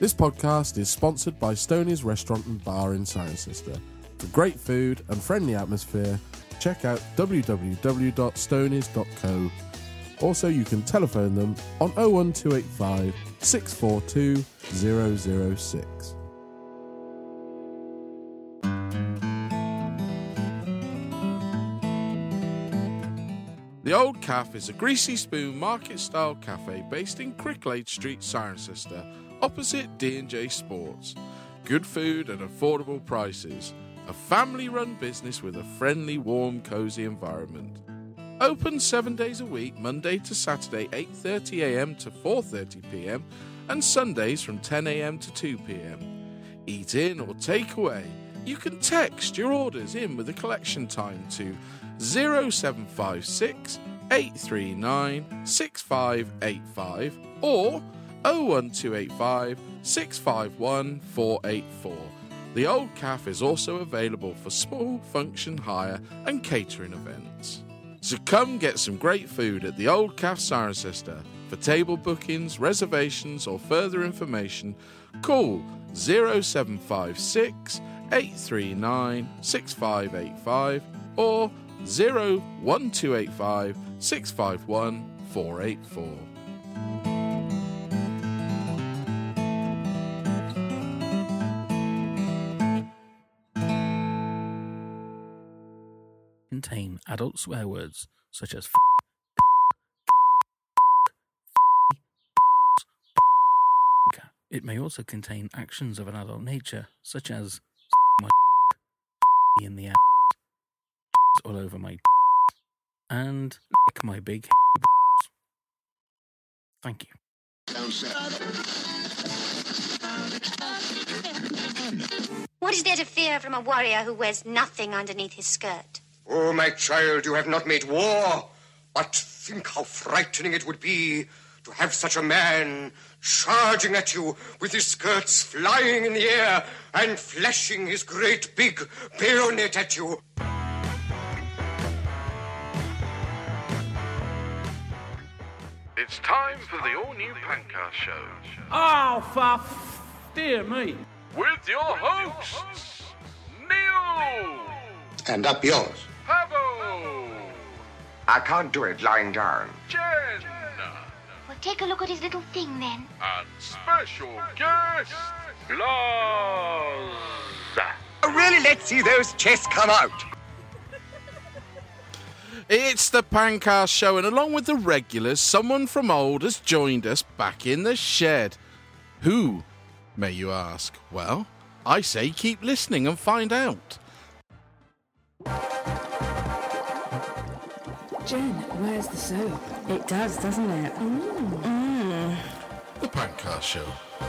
This podcast is sponsored by Stoney's Restaurant and Bar in Cirencester. For great food and friendly atmosphere, check out www.stoneys.co. Also, you can telephone them on 01285 642 006. The Old Calf is a greasy spoon market-style cafe based in Cricklade Street, Cirencester, opposite D&J Sports. Good food and affordable prices. A family-run business with a friendly, warm, cosy environment. Open 7 days a week, Monday to Saturday, 8:30am to 4:30pm, and Sundays from 10am to 2pm. Eat in or take away. You can text your orders in with a collection time to 0756 839 6585 or 01285 651 484. The Old Calf is also available for small function hire and catering events. So come get some great food at the Old Calf Cirencester. For table bookings, reservations or further information, call 0756 839 6585 or 01285 651 484. Contain adult swear words such as It may also contain actions of an adult nature, such as my in the ass, all over my and lick my big. Thank you. What is there to fear from a warrior who wears nothing underneath his skirt? Oh, my child, you have not made war, but think how frightening it would be to have such a man charging at you with his skirts flying in the air and flashing his great big bayonet at you. It's time for the all-new Pancast Show. Oh, dear me. With your hosts, Neil, Stand up, yours. Pavo, I can't do it lying down. Jen, Well, take a look at his little thing, then. and special guest, Lars. Really, let's see those chests come out. It's the Pancast Show, and along with the regulars, someone from old has joined us back in the shed. Who, may you ask? Well, I say keep listening and find out. Jen, where's the soap? It does, doesn't it? The Pancast Show.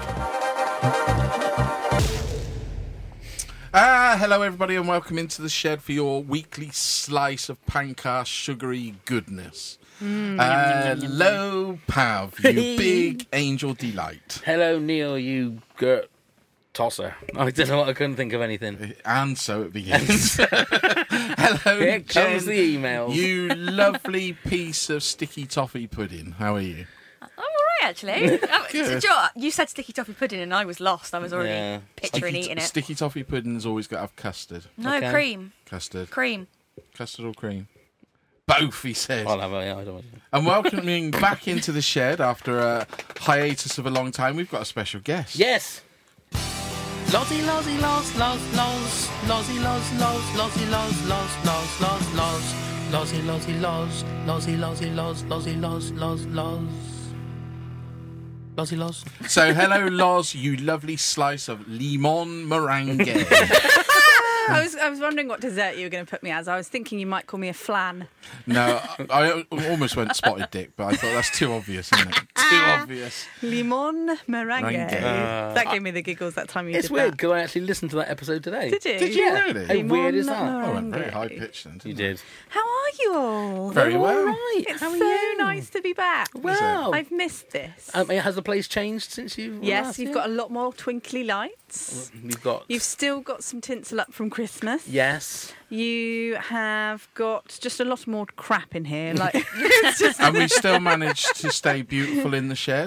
Hello everybody and welcome into the shed for your weekly slice of Pancast sugary goodness. Hello, Pav, you big angel delight. Hello, Neil, you girt tosser. I don't know what, I couldn't think of anything. And so it begins. Hello, Here comes Jen, the emails. you lovely piece of sticky toffee pudding. How are you? I'm all right, actually. Good. You said sticky toffee pudding and I was lost. I was already Yeah. picturing eating it. Sticky toffee pudding's always got to have custard. No, Okay. cream. Custard. Cream. Custard or cream? Both, he says. I'll have a, I don't want to. And welcoming back into the shed after a hiatus of a long time, we've got a special guest. Yes! Lozzy, lozzy, loz, loz, loz. Lozzy, loz, loz, lozzy, loz, loz, loz, loz, loz. Lozzy, lozzy, loz. Lozzy, lozzy, loz, lozzy, loz, loz, loz. Lozzy, loz. So, hello, Loz, you lovely slice of limon meringue. I was wondering what dessert you were going to put me as. I was thinking you might call me a flan. No, I almost went spotted dick, but I thought that's too obvious, isn't it? Too obvious. Limon meringue. Meringue. That gave me the giggles that time you It's did weird that. because I actually listened to that episode today. Did you? Did you Yeah. really? How weird is that? Limon Oh, I'm very meringue. high pitched then. You didn't I? did. How are you all? Very well. Right. It's How are so you? nice to be back. Well, I've missed this. has the place changed since you? were Yes, last you've here? got a lot more twinkly lights. You've got. You've still got some tinsel up from Christmas. Yes. You have got just a lot more crap in here. Like it's just And we still managed to stay beautiful in the shed.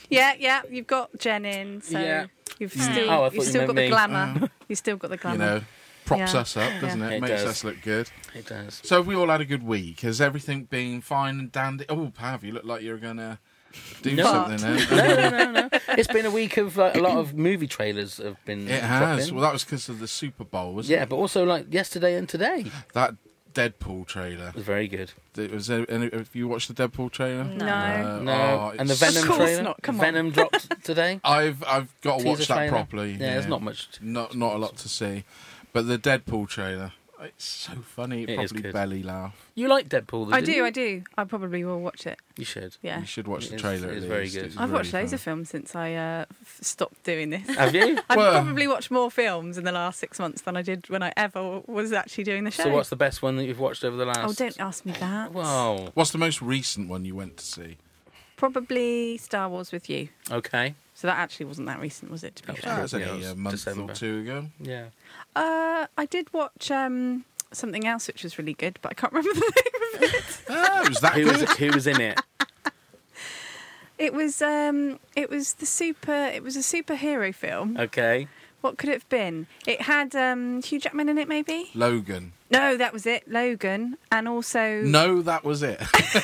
Yeah. You've got Jen in, so Yeah. you've I still thought you've you still meant got the me. glamour. You've still got the You glamour. know, props Yeah. us up, doesn't Yeah. it? It Makes does. us look good. It does. So have we all had a good week? Has everything been fine and dandy? Oh, Pav, you look like you're going to do No. something then. No. It's been a week of a lot of movie trailers have been. It dropped has. in. Well, that was because of the Super Bowl, wasn't Yeah, but also like yesterday and today it? That Deadpool trailer. was very good. Have you watched the Deadpool trailer? No. No, and the it's- Venom Of course trailer. not, come on. Venom dropped today. I've got to watch Teaser that trailer. properly. Yeah, there's not much. Not a lot to see, but the Deadpool trailer, it's so funny. It It is probably good. belly laugh. You like Deadpool? I didn't do. you? I do. I probably will watch it. You should. Yeah. You should watch It the is- trailer. it is at very least. good. It's I've watched really loads of fun. films since I stopped doing this. Have you? I've Well- probably watched more films in the last 6 months than I did when I ever was actually doing the show. So what's the best one that you've watched over the last? Oh, don't ask me that. Wow. What's the most recent one you went to see? Probably Star Wars with you. Okay. So that actually wasn't that recent, was it? To be That fair. That was Yeah, only it was a month December. or two ago. Yeah. I did watch something else which was really good, but I can't remember the name of it. It was that Who good. was in it? It was a superhero film. Okay. What could it have been? It had Hugh Jackman in it, maybe. Logan. No, that was it. Logan, and also No, that was it.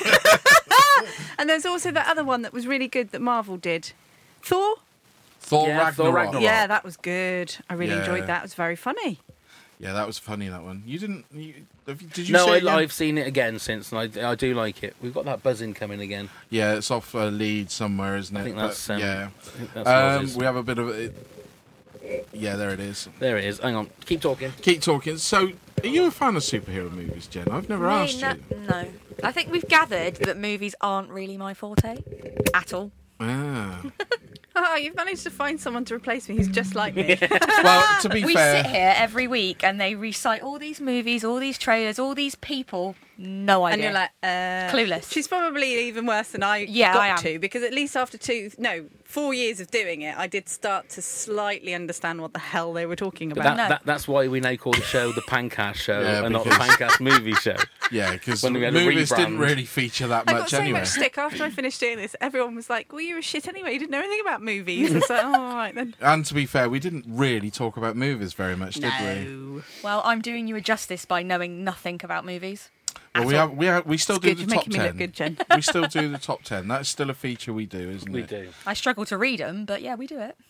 and there's also that other one that was really good that Marvel did. Thor. Thor Yeah, Thor Ragnarok. Ragnarok. Yeah, that was good. I really Yeah. enjoyed that. It was very funny. Yeah, that was funny. That one. You didn't. Did you? No, see it again? I've seen it again since, and I do like it. We've got that buzzing coming again. Yeah, it's off Leeds somewhere, isn't it? I think But, that's. yeah. I think that's what it is. We have a bit of it. Yeah, there it is. There it is. Hang on. Keep talking. Keep talking. So, are you a fan of superhero movies, Jen? I've never asked you. No. I think we've gathered that movies aren't really my forte at all. Ah. Oh, you've managed to find someone to replace me who's just like me. Well, to be We fair, sit here every week and they recite all these movies, all these trailers, all these people. No idea. And you're like, Clueless. She's probably even worse than I Yeah, got I am. to, because at least after 4 years of doing it, I did start to slightly understand what the hell they were talking But about. that's why we now call the show the Pancast Show Yeah, and not the because- Pancast Movie Show. yeah, because When we had a movies didn't rebrand. really feature that I got much so anyway. much stick after I finished doing this. Everyone was like, well, you were shit anyway. You didn't know anything about movies. It's like, oh, all right then. And to be fair, we didn't really talk about movies very much, did we? Well, I'm doing you a justice by knowing nothing about movies. Well, we still do Good, the you're top making me 10. look good, Jen. We still do the top 10. That's still a feature we do, isn't We it? do. I struggle to read them, but yeah, we do it.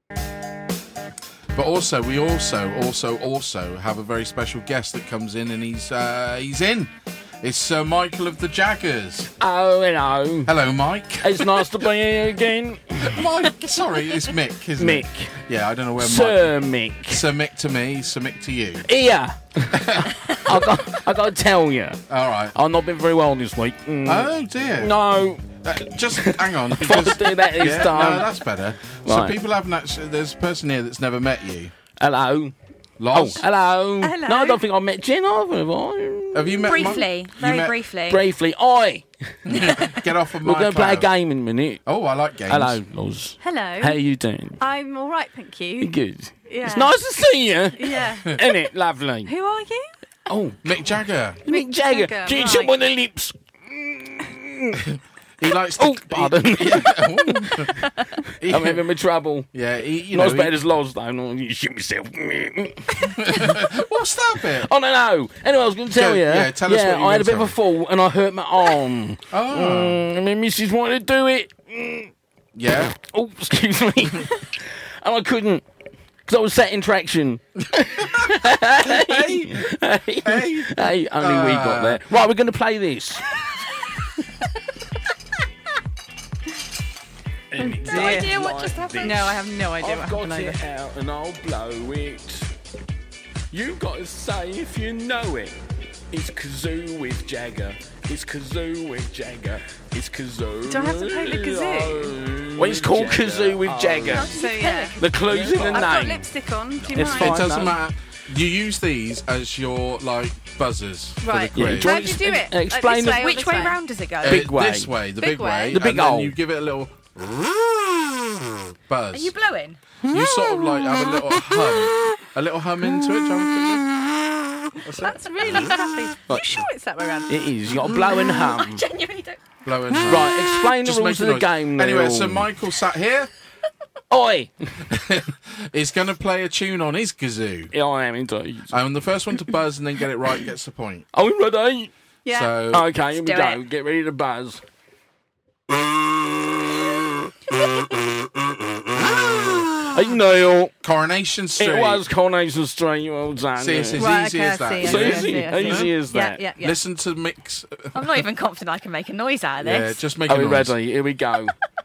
But also, we also have a very special guest that comes in, and he's in. It's Sir Michael of the Jaggers. Oh, hello. Hello, Mike. It's nice to be here again. Mike, sorry, it's Mick, isn't it? Mick. Yeah, I don't know where Sir Mick. Mike. Sir Mick to me, Sir Mick to you. Here. I got to tell you, All right. I've not been very well this week. Oh dear. No. Just hang on. If I do that this Yeah, time. no, that's better. Right. So people haven't actually. There's a person here that's never met you. Hello. Loz. Oh, hello. Hello. No, I don't think I met Jen either, have I? Have you met Briefly, Mike? very You met- briefly. Briefly. Oi. Get off of We're my going to play a cloud. game in a minute. Oh, I like games. Hello, Loz. Hello. How you doing? I'm all right, thank you. Good. Yeah. It's nice to see you. Yeah. Isn't it? Lovely. Who are you? Oh, Mick Jagger. Mick Jagger. Jagger, Cheat right. him on the lips. He likes to. Oh, pardon. He- I'm having my trouble. yeah, you Not know. as bad as Loz, though. No, you shoot myself. What's that bit? Oh, no. Anyway, I was going to tell you. Yeah, tell us what you were I had a bit gonna of a fall and I hurt my arm. Oh, And my missus wanted to do it. yeah. Oh, excuse me. And I couldn't. Because I was sat in traction. Hey, Hey, only we got there. Right, we're going to play this. No idea what just happened. No, I have no idea what I've got happened it either. out and I'll blow it. You've got to say if you know it. It's Kazoo with Jagger. It's Kazoo with Jagger. It's Kazoo. Do I have to play the kazoo? Well, it's called Jagger. Kazoo with Jagger. So, yeah. The clue's in the I've got name. lipstick on. Do you It's mind? fine. It doesn't no. matter. You use these as your like buzzers Right. for the quiz. Yeah, How do you do it? Like Explain this the- way or Which this way round does it go? Big way. This way, the Big big way. way, The big and then hole. you give it a little buzz. Are you blowing? You sort of like have a little hum into it. Do you want to That's really crappy. You sure it's that way around? It is. You got to blow and hum. Genuinely don't. blowing. Right, explain the Just rules make of a the noise. game, Anyway, Neil. so Michael sat here. Oi! He's going to play a tune on his kazoo. Yeah, I am indeed. And the first one to buzz and then get it right gets the point. Are we ready? Yeah. So, Okay, here we do go. it. Get ready to buzz. Hey, Neil. Coronation Street. It was Coronation Street. Well done. See, it's as Right, easy okay, as that. I see, It's I see, I easy. see, I see. Easy as that. Yeah. Listen to mix. I'm not even confident I can make a noise out of Yeah, this. just make Are a we noise. ready? Here we go.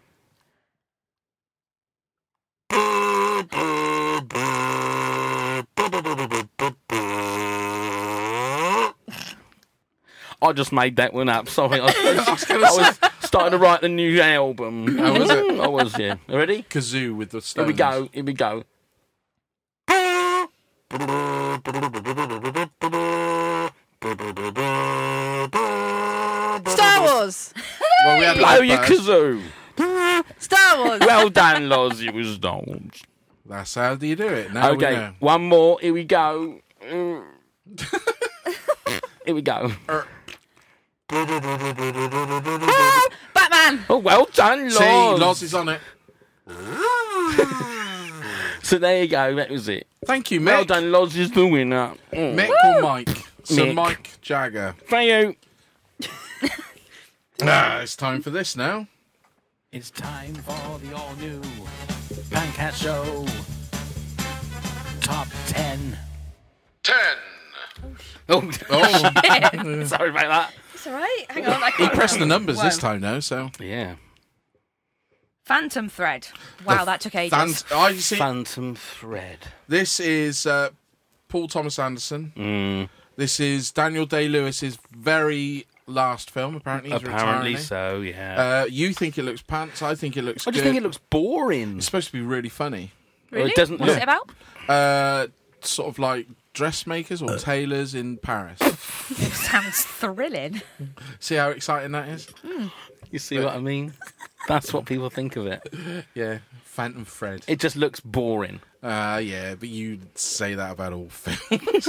I just made that one up. Sorry, I was starting to write the new album. How was it? I was, yeah. Ready? Kazoo with the Here stones. we go. Here we go. Star Wars. Well, we had Blow that your first. kazoo. Star Wars. Well done, Loz. It was Donald. That's how do you do it. Now we Okay, know. one more. Here we go. Here we go. Batman. Oh, well done, Loz. See, Loz is on it. So there you go. That was it. Thank you, Mick. Well done, Loz is the winner. Mick or Mike? So Mick. Mike Jagger. Thank you. It's time for this now. It's time for the all-new Pancat Show. Top 10. 10. Oh, Oh, sorry about that. It's all right. Hang on. I he can't pressed the remember. numbers this time, though, so. Yeah. Phantom Thread. Wow, that took ages. I see. Phantom Thread. This is Paul Thomas Anderson. Mm, This is Daniel Day-Lewis's very last film, apparently. He's apparently retiring. so, yeah. You think it looks pants. I think it looks I good. just think it looks boring. It's supposed to be really funny. Really? It doesn't What's look- it about? Sort of like dressmakers or tailors in Paris. It sounds thrilling. See how exciting that is? You see what I mean? That's what people think of it. Yeah, Phantom Thread. It just looks boring. Yeah, but you say that about all films.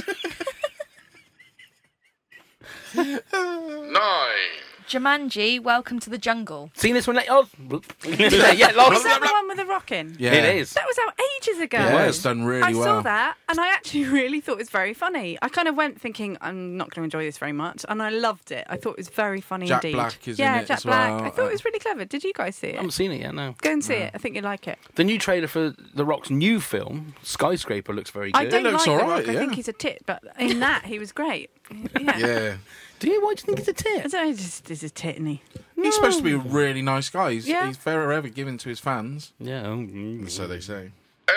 9. Jumanji, Welcome to the Jungle. Seen this one? Oh, yeah, Is Loz. that the one with the rock in? Yeah. It is. That was out ages ago. Yeah, it's done really I well. saw that and I actually really thought it was very funny. I kind of went thinking I'm not going to enjoy this very much, and I loved it. I thought it was very funny Jack indeed. Black is yeah, in it Jack as Black. well. I thought it was really clever. Did you guys see I it? haven't seen it yet, no. Go and see it. I think you'd like it. The new trailer for The Rock's new film, Skyscraper, looks very good. I don't looks like all The right, Rock. I yeah. think he's a tit, but in that he was great. Yeah. Yeah. Do you? Why do you think it's a I tit? don't know, he's a tit, isn't he? He's supposed to be a really nice guy. He's Yeah. forever given to his fans. Yeah. So they say.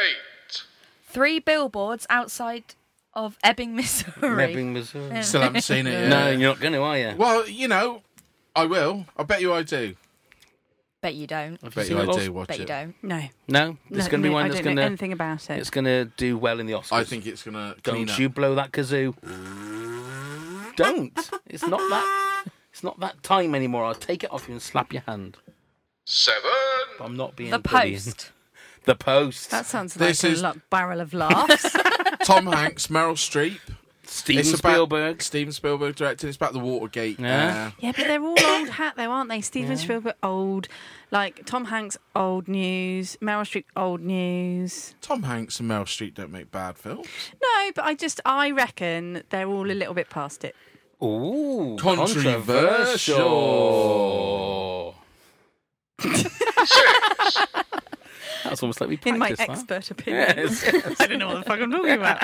3 billboards outside of Ebbing, Missouri. Ebbing, Missouri. Still haven't seen it yet. No, you're not going to, are you? Well, you know, I will. I bet you I do. Bet you don't. I bet seen you it, I Loz? do watch Bet you it. don't. No. No? It's going to be one I that's don't going know to... anything about it. It's going to do well in the Oscars. I think it's going to clean Don't up. you blow that kazoo. Don't. It's not that... It's not that time anymore. I'll take it off you and slap your hand. 7. But I'm not being The bullying. Post. The Post. That sounds This like is- a barrel of laughs. Tom Hanks, Meryl Streep. Steven It's about- Spielberg. Steven Spielberg directed. It's about the Watergate. Yeah. Yeah, but they're all old hat though, aren't they? Steven Spielberg, old. Like Tom Hanks, old news. Meryl Streep, old news. Tom Hanks and Meryl Streep don't make bad films. No, but I reckon they're all a little bit past it. Ooh. Controversial. That's almost like we In my practiced that. expert opinion. Yes. I don't know what the fuck I'm talking about.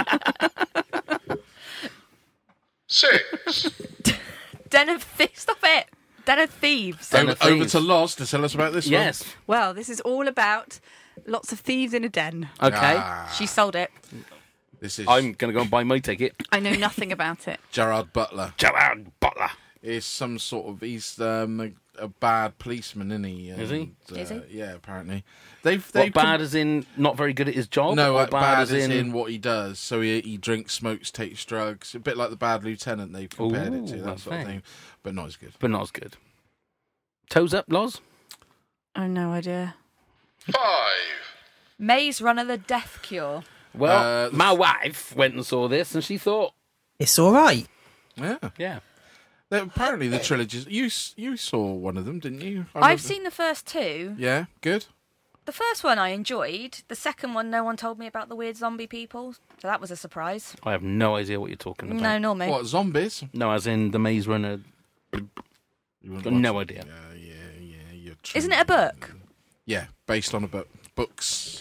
6. Den of Thieves. Stop it. Den of Thieves. Den of Over Thieves. to Loz to tell us about this Yes. Well, this is all about lots of thieves in a den. Okay. one. Ah, She sold it. this is I'm going to go and buy my ticket. I know nothing about it. Gerard Butler. Gerard Butler. Is some sort of he's a bad policeman, isn't he? Is he? Is he? Yeah, apparently. They've What, bad as in not very good at his job? No, or bad as in what he does. So he drinks, smokes, takes drugs. A bit like the Bad Lieutenant they compared it to, Ooh, that sort of okay. thing. But not as good. But not as good. Toes up, Loz? I have no idea. 5. Maze Runner: The Death Cure. Well, my wife went and saw this and she thought, It's all right. Yeah. yeah. Apparently, the trilogies. You saw one of them, didn't you? I've seen the first two. Yeah, good. The first one I enjoyed. The second one, no one told me about the weird zombie people, so that was a surprise. I have no idea what you're talking about. No, nor me. What, zombies? No, as in the Maze Runner. Got no idea. Yeah. Isn't it a book? Yeah, based on a book. Books.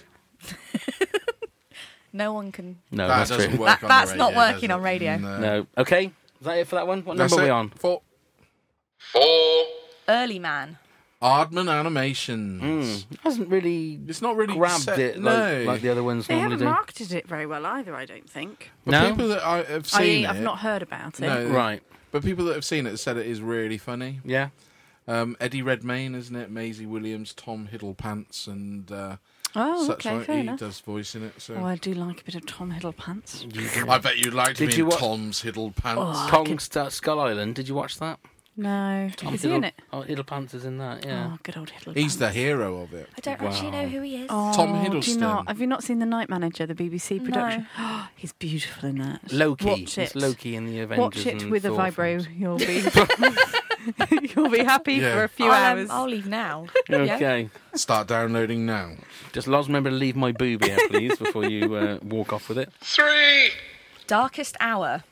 No one can. No, That that's doesn't true. work on That's the not radio, working does on it? radio. No. Okay. Is that it for that one? What That's number are we it. on? 4. Early Man. Aardman Animations. Hasn't really It's not really grabbed set, it no. like the other ones They normally haven't do. marketed it very well either, I don't think. But No? people that have seen I've it, not heard about it. No. Right. but people that have seen it said it is really funny. Yeah. Eddie Redmayne, isn't it? Maisie Williams, Tom Hiddlepants, and Oh, such okay, like. fair He enough. does voice in it. So Oh, I do like a bit of Tom Hiddlepants. I bet you'd like to Did be you in wa- Tom's Hiddlepants. Oh, Kong Skull Island. Did you watch that? No. Is he in it? Oh, Hiddlepants is in that. Yeah. Oh, good old Hiddlepants. He's the hero of it. I don't actually know who he is. Oh, Tom Do you Hiddleston. not? Have you not seen The Night Manager, the BBC No. production? He's beautiful in that. Loki. Watch It's it. Loki in the Avengers. Watch it and with a Thor vibro. films. You'll be you'll be happy Yeah. for a few hours. I'll leave now. Okay. Start downloading now. Just Loz, remember to leave my boob here, please, before you walk off with it. Darkest Hour.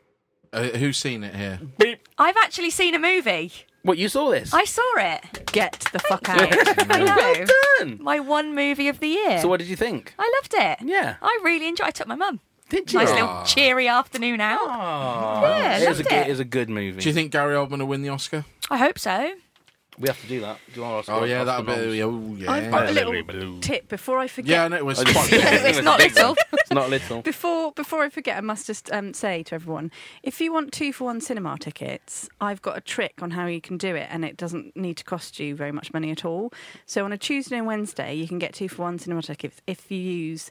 Who's seen it here? I've actually seen a movie. What, you saw this? I saw it. Get the fuck out. I know. Done. My one movie of the year. So what did you think? I loved it. Yeah. I really enjoyed. I took my mum. Did you? Nice little cheery afternoon out. Oh, Yeah, it was loved a good, it. it was a good movie. Do you think Gary Oldman will win the Oscar? I hope so. we have to do that? Do our Oscar, Oh yeah, that'll Oscar be. noms? Oh I've got a yeah. little tip before I forget. Yeah, no, it was Oh, quite. It's not big little. It's not little. Before I forget, I must just say to everyone, if you want 2-for-1 cinema tickets, I've got a trick on how you can do it, and it doesn't need to cost you very much money at all. So on a Tuesday and Wednesday, you can get 2-for-1 cinema tickets if you use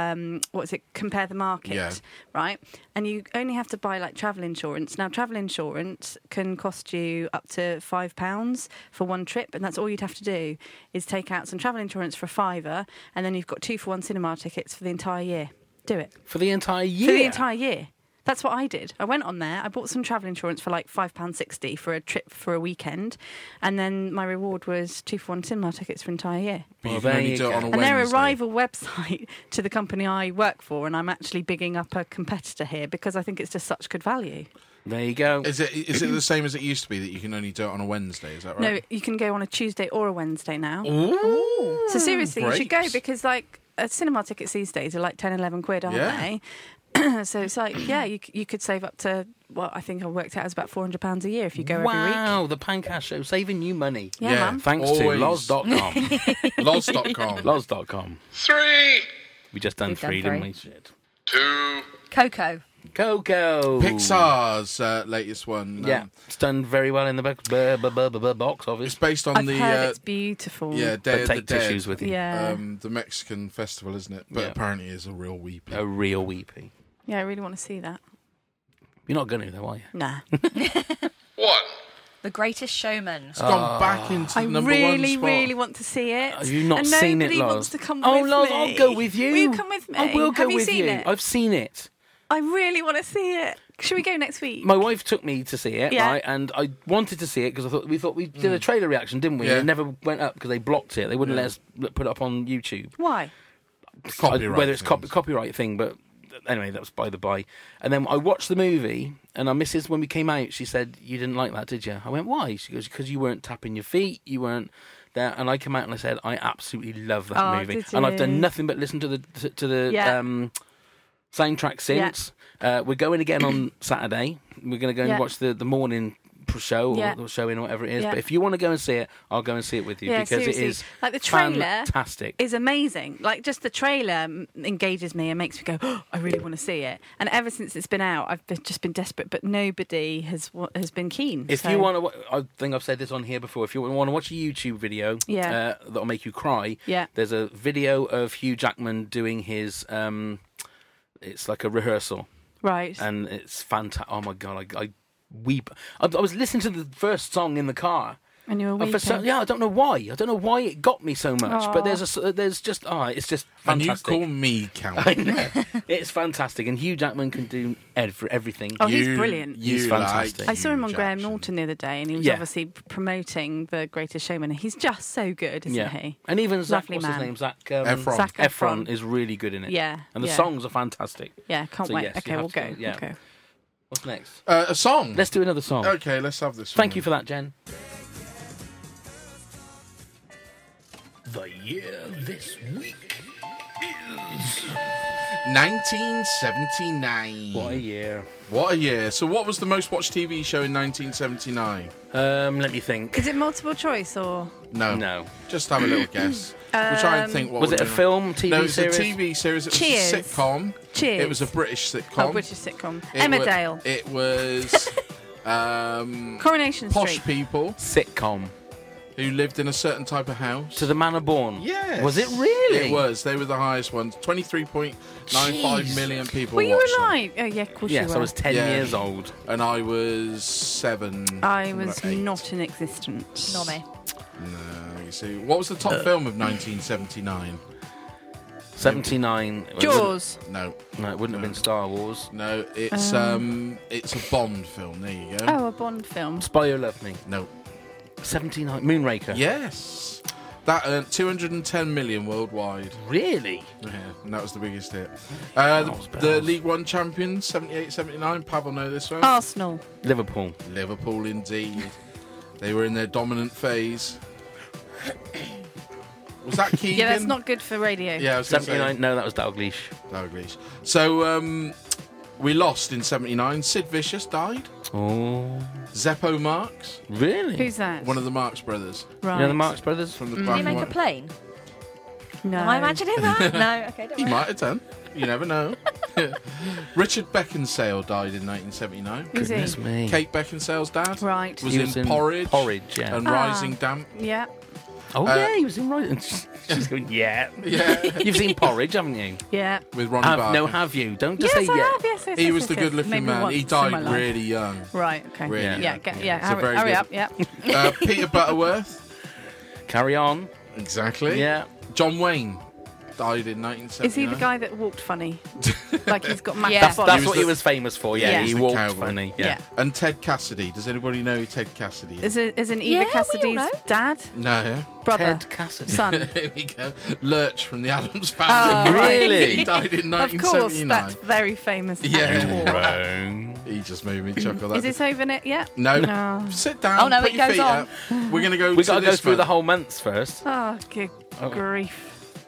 Compare the Market, Yeah. right? And you only have to buy like travel insurance. Now, travel insurance can cost you up to £5 for one trip, and that's all you'd have to do is take out some travel insurance for £5, and then you've got 2-for-1 cinema tickets for the entire year. Do it. For the entire year? For the entire year. That's what I did. I went on there, I bought some travel insurance for like £5.60 for a trip for a weekend, and then my reward was 2-for-1 cinema tickets for an entire year. But you Well, can there only you do it go. on a And they're a Wednesday. rival website to the company I work for, and I'm actually bigging up a competitor here because I think it's just such good value. There you go. Is it the same as it used to be that you can only do it on a Wednesday? Is that No, right? you can go on a Tuesday or a Wednesday now. Ooh. So seriously, you should go Grapes. because like cinema tickets these days are like 10, 11 quid, aren't Yeah. they? So it's like, yeah, you could save up to, well, I think I worked out as about £400 a year if you go every week. Wow, the Pancast Show, saving you money. Yeah, Yeah. man. Thanks Always. to Loz.com. Loz.com. Loz.com. 3, We just done We've done 3, didn't three. we? Shit. 2, Coco. Coco. Pixar's latest one. Yeah, it's done very well in the box It's office. based on I've the heard it's beautiful. Day But of the take Dead. tissues with you. Yeah. The Mexican festival, isn't it? But Yeah. apparently it's a real weepy. A real weepy. Yeah, I really want to see that. You're not going to, though, are you? Nah. 1. The Greatest Showman. It's gone back into I number really, one spot. really want to see it. Have you not and seen it, nobody Loz? wants to come Oh, with Loz, me. I'll go with you. Will you come with me? I will go Have you with seen you. it? I've seen it. I really want to see it. Should we go next week? My wife took me to see it, Yeah. right? And I wanted to see it because we thought we did a trailer reaction, didn't we? Yeah. It never went up because they blocked it. They wouldn't let us put it up on YouTube. Why? Copyright whether it's things. copyright thing, but anyway, that was by the by. And then I watched the movie, and our missus, when we came out, she said, "You didn't like that, did you?" I went, "Why?" She goes, "Because you weren't tapping your feet, you weren't there." And I came out and I said, "I absolutely love that Oh, movie," did and I've done you? nothing but listen to the Yeah. soundtrack since. We're going again on Saturday. We're going to go and Yeah. watch the morning show Yeah. or showing or whatever it is. Yeah. But if you want to go and see it, I'll go and see it with you Yeah, because seriously. it is Like the trailer fantastic. is amazing. Like just the trailer engages me and makes me go, oh, I really want to see it. And ever since it's been out, just been desperate, but nobody has been keen. If So- you want to, I think I've said this on here before. If you want to watch a YouTube video, Yeah. that'll make you cry. Yeah. There's a video of Hugh Jackman doing his. It's like a rehearsal, right, and it's fantastic. Oh my god, I weep. I was listening to the first song in the car, And you were And weeping. I don't know why. I don't know why it got me so much. But it's just And you fantastic. call me Count. I know. It's fantastic, and Hugh Jackman can do everything. Oh, he's brilliant. He's fantastic. I saw him on Hugh Graham Jackson. Norton the other day, and he was Yeah. obviously promoting The Greatest Showman. He's just so good, isn't he? And even Zac, Lovely what's his man. name? Zac Efron. Zac Efron Efron. is really good in it. Yeah, And the yeah. songs are fantastic. Yeah, can't So wait. yes, you Okay, have we'll to go. go, yeah. We'll go. What's next? A song. Let's do another song. Okay, let's have this. Thank you for that, Jen. The year this week is 1979. what a year. What a year. So what was the most watched TV show in 1979? Let me think. Is it multiple choice or? No. Just have a little guess. We'll try and think what Was would it a be- film, TV No, it was series? a TV series. It was Cheers. a sitcom. Cheers. It was a British sitcom. Oh, British sitcom. It Emmerdale. It was Coronation posh Street. people Sitcom. who lived in a certain type of house. To the Manor Born. Yes. Was it really? It was. They were the highest ones. 23.95 Jeez. million people Were you watched them. alive? Oh, yeah, of course Yes, you were. I was 10 Yeah. years old. And I was 7. I something was like 8. not in existence. Not me. No, you see. What was the top film of 1979? 79. Jaws. No. No, it wouldn't have been Star Wars. No, it's a Bond film. There you go. Oh, a Bond film. Spy Who Loved Me. No. 79. Moonraker. Yes. That earned 210 million worldwide. Really? Yeah, and that was the biggest hit. Bells, The bells. League One champions, 78-79. Pav will know this one. Arsenal. Liverpool. Liverpool, indeed. They were in their dominant phase. Was that Keegan? Yeah, that's not good for radio. Yeah, I was gonna 79. No, that was Dalglish. Dalglish. So, we lost in 79. Sid Vicious died. Oh. Zeppo Marx, Really? Who's that? one of the Marx brothers. Right. You know the Marx Brothers? From the Did black he make and a white. plane? No. Am I imagining that? No. Okay, don't He worry. might have done. You never know. Richard Beckinsale died in 1979. Who's he? Goodness me. Kate Beckinsale's dad Right. was He in Porridge, Porridge, yeah. and Rising Damp. Yeah. Oh, yeah, he was in Rising. She's going, yeah. Yeah, You've seen Porridge, haven't you? Yeah. with Ronnie Barker. Have you? Don't just Yes, say I yeah. have. Yes, yes, He yes, was yes, the yes. good-looking Maybe man. once He in my died life. really young. Right. Okay. Really Yeah. young. Yeah. It's a very Hurry good- up. Yeah. Peter Butterworth, Carry on. exactly. Yeah. John Wayne died in 1979. Is he the guy that walked funny? Like he's got massive Yeah. body. That's was what the- he was famous for, yeah. Yeah. He He was the walked cowboy. funny. Yeah. And Ted Cassidy. Does anybody know who Ted Cassidy is? Isn't Yeah, Eva we all Cassidy's know. dad? No. Brother? Ted Cassidy. Son? Here we go. Lurch from the Addams Family. Oh, right. Really? He died in Of 1979. course, that's very famous. Yeah. actor. Wrong. He just made me chuckle. Is That this over it yet? no. No. Sit down. Oh, no, put it your goes feet on. up. We're going to go We to got to go this through the month. whole months first. Oh, good grief.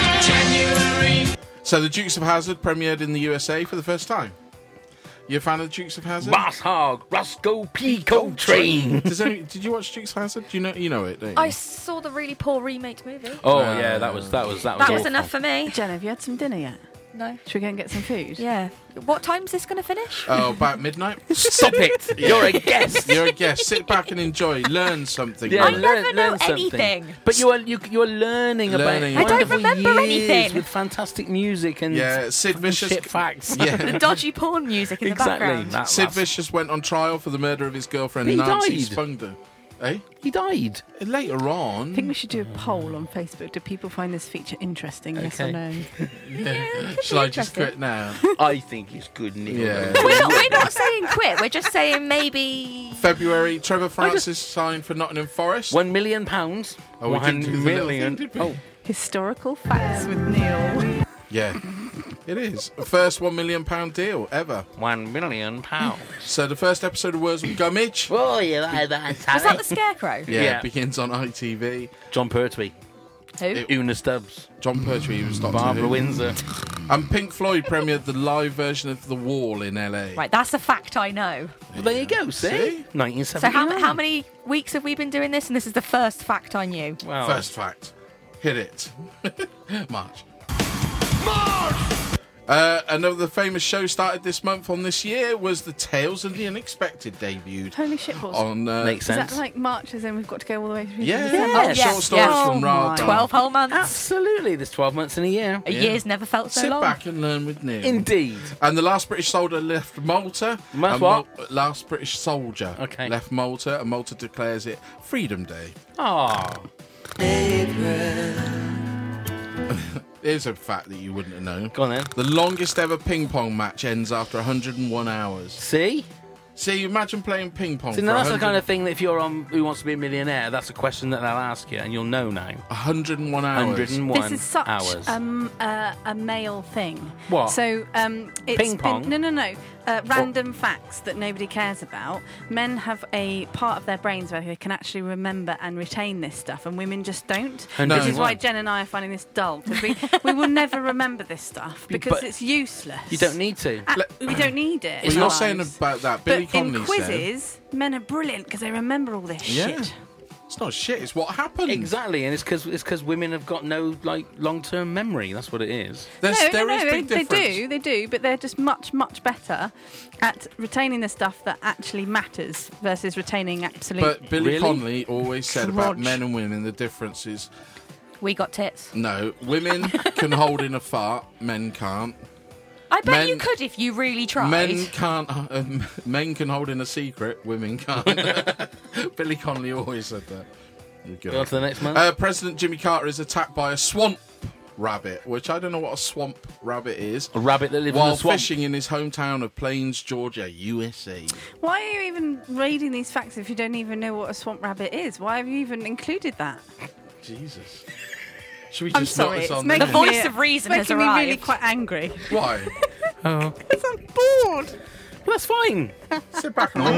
So the Dukes of Hazzard premiered in the USA for the first time. You a fan of the Dukes of Hazzard? Bass Hog, Roscoe Pico Train. Did you watch Dukes of Hazzard? Do you know it? Don't you? I saw the really poor remake movie. Oh, yeah, that was That awful. was enough for me. Jen, have you had some dinner yet? No. Should we go and get some food? Yeah. What time's this going to finish? Oh, about midnight. Stop it. You're a guest. You're a guest. Sit back and enjoy. Learn something. Yeah, I Learn- never know learn something. anything. But you're learning about Learning. I don't wonderful remember years anything. with fantastic music and Yeah, Sid Vicious. shit facts. Yeah. The dodgy porn music in the Exactly. background. Sid Vicious went on trial for the murder of his girlfriend But he Nancy died. Spungder. Eh? He died. Later on. I think we should do a poll on Facebook. Do people find this feature interesting? Yes or Okay. no? Shall I just interesting. quit now? I think it's good, Neil. Yeah. We're not saying quit. We're just saying maybe. February, Trevor Francis signed for Nottingham Forest. £1 million. Oh, we didn't do the little thing, did we? Oh, Historical facts with Neil. Yeah, it is. First £1 million deal ever. £1 million. So the first episode of Words with Gummidge. Oh, yeah, that's Was that the Scarecrow? Yeah, Yeah. begins on ITV. John Pertwee, Who? Una Stubbs, John Pertwee was Doctor Barbara Who. Windsor. And Pink Floyd premiered the live version of The Wall in LA. Right, that's a fact I know. Well, there you go, see? See? 1979. So how many weeks have we been doing this? And this is the first fact I knew. Well, First fact. Hit it. March. Another famous show started this month on this year was the Tales of the Unexpected debuted. Holy shitballs. On, Makes Is sense. that like March, as in we've got to go all the way through? yeah, to December? Oh, yes, short stories yes. from Oh Ra. my. 12 whole months. Absolutely, there's 12 months in a year. A year's never felt so Sit long. back and learn with Neil. Indeed. And the last British soldier left Malta. Last and what? Last British soldier Okay. left Malta, and Malta declares it Freedom Day. Oh, Here's a fact that you wouldn't have known. go on then. The longest ever ping pong match ends after 101 hours. See? See, imagine playing ping pong See, for now that's the 100 kind of thing that if you're on Who Wants to Be a Millionaire, that's a question that they'll ask you, and you'll know now. 101 hours. 101 This is such hours. a male thing. What? So it's Ping pong? No. Random facts that nobody cares about. Men have a part of their brains where they can actually remember and retain this stuff, and women just don't. No. Which is why Jen and I are finding this dull, because we will never remember this stuff because But it's useless. You don't need to. We don't need it. Well, in you're our saying lives. about that. But Billy Connolly in quizzes, men are brilliant because they remember all this Yeah. shit. It's not shit, it's what happened. Exactly, and it's because women have got no long-term memory. That's what it is. There is big they difference. they do, but they're just much better at retaining the stuff that actually matters versus retaining absolute. But Billy Really? Connolly always said about Trudge. men and women, the difference is, We got tits. no, women can hold in a fart, men can't. I bet Men- you could if you really tried. Men can't. Men can hold in a secret. Women can't. Billy Connolly always said that. Go on to the next one. President Jimmy Carter is attacked by a swamp rabbit, which I don't know what a swamp rabbit is, A rabbit that lives in while the swamp. fishing in his hometown of Plains, Georgia, USA. Why are you even reading these facts if you don't even know what a swamp rabbit is? Why have you even included that? Jesus. Should we I'm just not sorry, this it's on making The there? voice of reason It's has making me really arrived. quite angry. Why? Oh, Because I'm bored. well, that's fine. Sit back and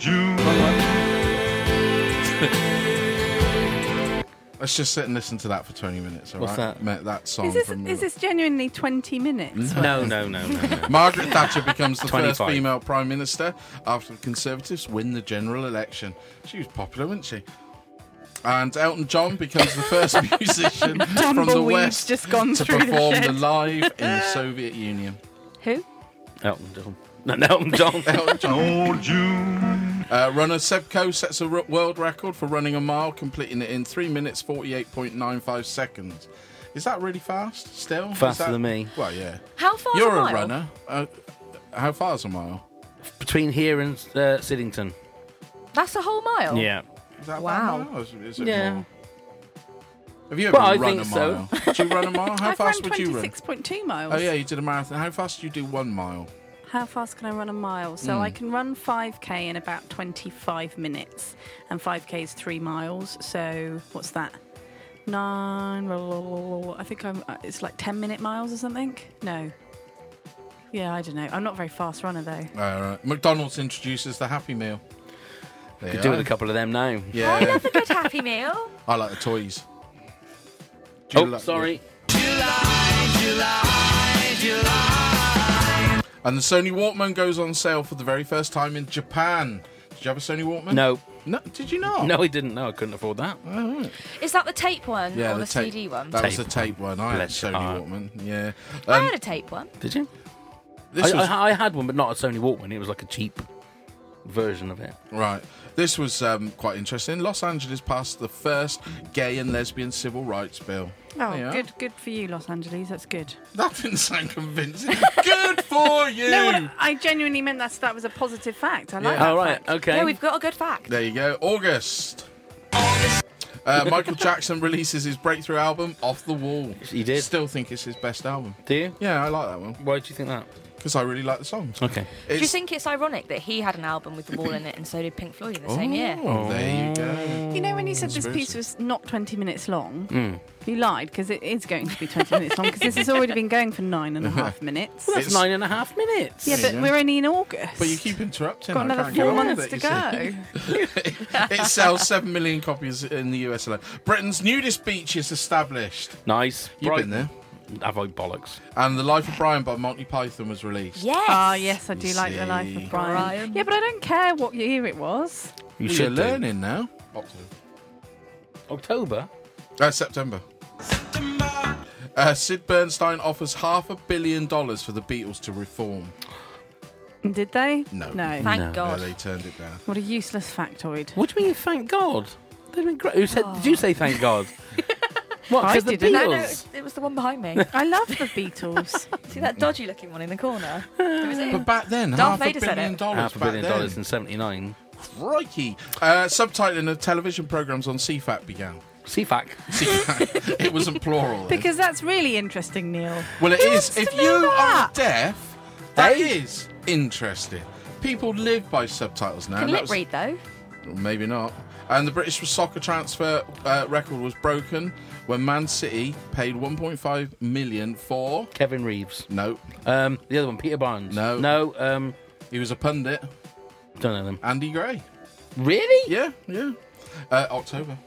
Let's just sit and listen to that for 20 minutes, all What's right? That song Is from... this genuinely 20 minutes? No. Margaret Thatcher becomes the first 25. female Prime Minister after the Conservatives win the general election. She was popular, wasn't she? And Elton John becomes the first musician from the Tumbleweed's West just gone to through the perform shed. the live in the Soviet Union. Who? Elton John. No, Elton John. Elton John. Runner Seb Coe sets a world record for running a mile, completing it in 3 minutes 48.95 seconds. Is that really fast still? Is Faster that- than me. Well, yeah. How far? You're a a mile? runner. How far's a mile? Between here and Siddington. That's a whole mile. Yeah. Is that Wow. about a mile? Is it Yeah. more? Have you ever Well, I run think a so. mile? Did you run a mile? How I've fast run would you run? 26.2 miles. Oh yeah, you did a marathon. How fast do you do 1 mile? How fast can I run a mile? So I can run 5k in about 25 minutes, and 5k is 3 miles. So what's that? 9. I think it's like 10-minute miles or something. No. Yeah, I don't know. I'm not a very fast runner though. Right. McDonald's introduces the Happy Meal. There Could you do are. with a couple of them now. Yeah, I love a good Happy Meal. I like the toys. Do you Oh, like- sorry. And the Sony Walkman goes on sale for the very first time in Japan. Did you have a Sony Walkman? No. No, did you not? No, he didn't. No, I couldn't afford that. Oh, right. Is that the tape one Yeah, or the tape. CD one? That was the Tape tape one. I had a Bless your Sony heart. Walkman. Yeah. I had a tape one. Did you? This was I had one, but not a Sony Walkman. It was like a cheap version of it. right. This was quite interesting. Los Angeles passed the first gay and lesbian civil rights bill. There you Oh, are. good for you, Los Angeles. That's good. That didn't sound convincing. Good for you. No, I genuinely meant that was a positive fact. I like Yeah. that Oh, right. fact. Okay. Yeah, we've got a good fact. There you go. August. Michael Jackson releases his breakthrough album, Off the Wall. He did. Still think it's his best album. Do you? Yeah, I like that one Why do you think that? because I really like the songs. Okay. Do you think it's ironic that he had an album with The Wall in it and so did Pink Floyd in the same year? Oh, there you go. You know, when you said this Conspiracy. piece was not 20 minutes long, Mm. you lied because it is going to be 20 minutes long because this has already been going for 9.5 minutes. Well, that's It's- 9.5 minutes. Yeah, but Yeah. we're only in August. But you keep interrupting. got I another can't 4 get on with months it, to you go. see. It sells 7 million copies in the US alone. Britain's nudist beach is established. Nice. You've Bright- been there. Have I bollocks? And The Life of Brian by Monty Python was released. Yes. Ah, yes, I do You like the life see. of Brian. Brian. Yeah, but I don't care what year it was. You Well, should you're do. learning now. October? September. Sid Bernstein offers $500 million for the Beatles to reform. Did they? No. No. Thank God. They turned it down. What a useless factoid. What do you mean, thank God? They've been great. Who said? Did you say thank God? What? I Because the didn't. No, Beatles? it was the one behind me. I love the Beatles. See that dodgy looking one in the corner? Who was it? But back then, Darth $500 Vader said million. it. $500 back million then. in '79. Crikey. Subtitling of television programmes on CFAC began. CFAC. CFAC. It wasn't plural. Then. Because that's really interesting, Neil. Well, it is. wants If to you know are that? deaf, that Hey. is interesting. People live by subtitles now. Can That lip was- read though? Maybe not. And the British soccer transfer record was broken when Man City paid 1.5 million for. Kevin Reeves. No, The other one, Peter Barnes. No. No. he was a pundit. Don't know them. Andy Gray. Really? Yeah. October.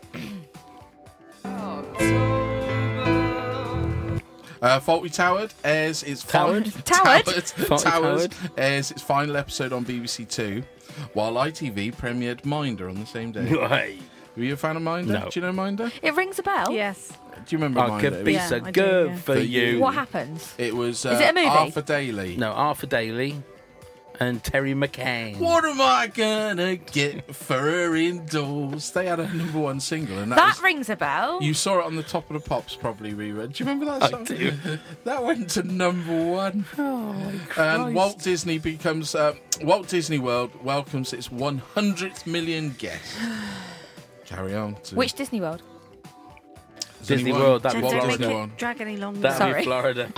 Faulty Towered airs its Towered? Towered? Towers airs its final episode on BBC Two, while ITV premiered Minder on the same day. Hey. Were you a fan of Minder? No. Do you know Minder? It rings a bell. Yes. Do you remember I Minder? could be Yeah, so I do, good yeah. for For you. you. What happens? It was Is it a movie? Arthur Daly. No, Arthur Daly and Terry McCain. What am I gonna get for her indoors? They had a #1 single, and That was, rings a bell. you saw it on the Top of the Pops, probably reread. Do you remember that I song? do. That went to #1. And Walt Disney becomes Walt Disney World welcomes its 100th million guest. Carry on. To Which Disney World? There's Disney only World, one. that'd Don't be make Florida it one. drag any longer. That'd Sorry. be Florida.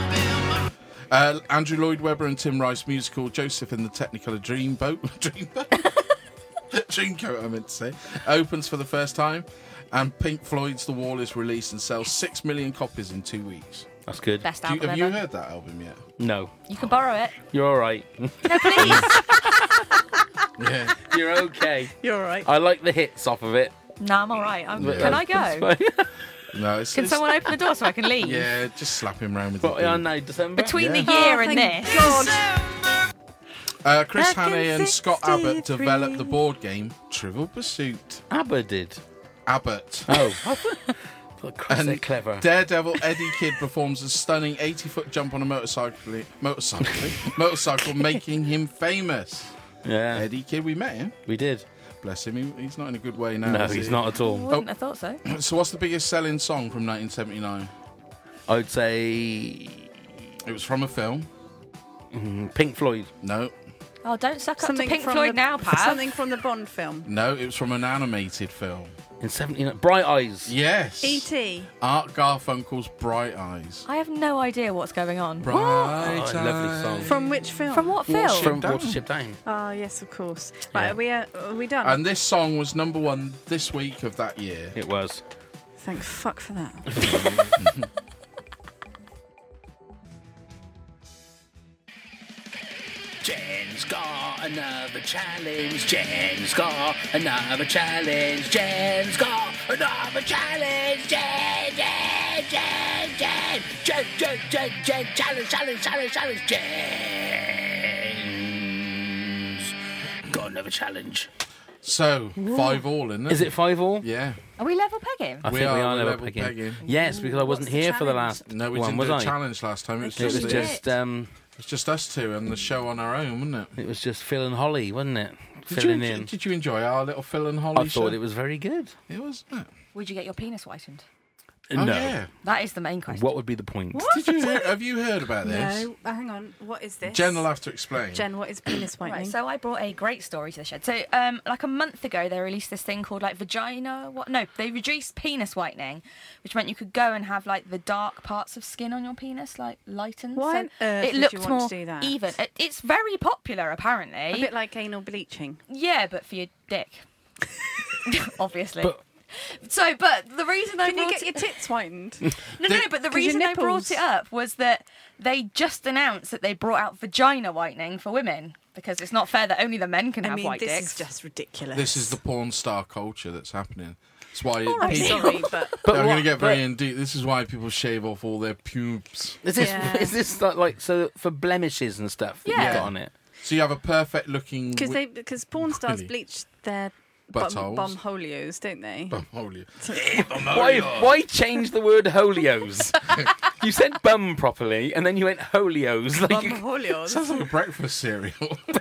Andrew Lloyd Webber and Tim Rice musical Joseph in the Technicolor Dreamboat. Dreamcoat, I meant to say. Opens for the first time. And Pink Floyd's The Wall is released and sells 6 million copies in 2 weeks. That's good. Best Have album you ever. heard that album yet? No. You can borrow it. You're all right. No, please. Yeah. You're okay. You're all right. I like the hits off of it. No, I'm all right. Yeah. Can I go? No, it's... Can someone open the door so I can leave? Yeah, just slap him round with What the are boot. now, December? Between the Yeah. year and thank this. God. Chris Back in Hannay and Scott Abbott 63. developed the board game Trivial Pursuit. ABBA did. Abbott. Oh. What Christ, they're And clever. Daredevil Eddie Kidd performs a stunning 80-foot jump on a motorcycle, making him famous. Yeah, Eddie Kidd, we met him. we did. Bless him, he's not in a good way now. No, is he's he? not at all. Wouldn't have thought so. So what's the biggest selling song from 1979? I would say It was from a film. Pink Floyd. No, Oh, don't suck up Something to Pink from Floyd the, now, Pat. Something from the Bond film. no, it was from an animated film. In 79. Bright Eyes. Yes. E.T. Art Garfunkel's Bright Eyes. I have no idea what's going on. Bright Oh, Eyes. lovely song. From which film? From what film? Watership From Down. Watership Down. Oh, yes, of course. Right, Yeah. are we done? And this song was #1 this week of that year. It was. Thank fuck for that. Jen's got another challenge. Jen's got another challenge. Jen's got another challenge. Jen, challenge. Jen's got another challenge. So, 5-all, isn't it? Is it 5-all? Yeah. Are we level pegging? I We think we are are level level pegging. pegging. Yes, because I wasn't What's the here for the challenge? last No, we one, didn't was do a I? challenge last time. It was It was just, just us two and the show on our own, wasn't it? it was just Phil and Holly, wasn't it? Did Filling you, in. did you enjoy our little Phil and Holly I show? thought it was very good. It was, wasn't it? Would you get your penis whitened? Oh, no. yeah. That is the main question. What would be the point? Did you have you heard about this? No, hang on. What is this? Jen will have to explain. Jen, what is penis whitening? Right, so I brought a great story to the shed. So, like a month ago, they released this thing called like vagina. What? No, they reduced penis whitening, which meant you could go and have like the dark parts of skin on your penis like lightened. Why so on earth it would looked you want more to do that? even. It's very popular, A apparently. bit like anal bleaching. Yeah, but for your dick, obviously. But- But the reason I Can you brought get your tits whitened? No. But the 'Cause your reason I brought nipples. it up was that they just announced that they brought out vagina whitening for women because it's not fair that only the men can I have mean, white this dicks. is just ridiculous. This is the porn star culture that's happening. That's why I'm people. sorry, but But I'm going what- to get very but- in deep. This is why people shave off all their pubes. Is this Yeah. is this like so for blemishes and stuff that Yeah. you've got on it? So you have a perfect looking. because porn stars Really? bleach their Buttholes. Bumholios, don't they? Bumholio. Why change the word holios? You said bum properly, and then you went holios. Like Bumholios. Sounds like a breakfast cereal.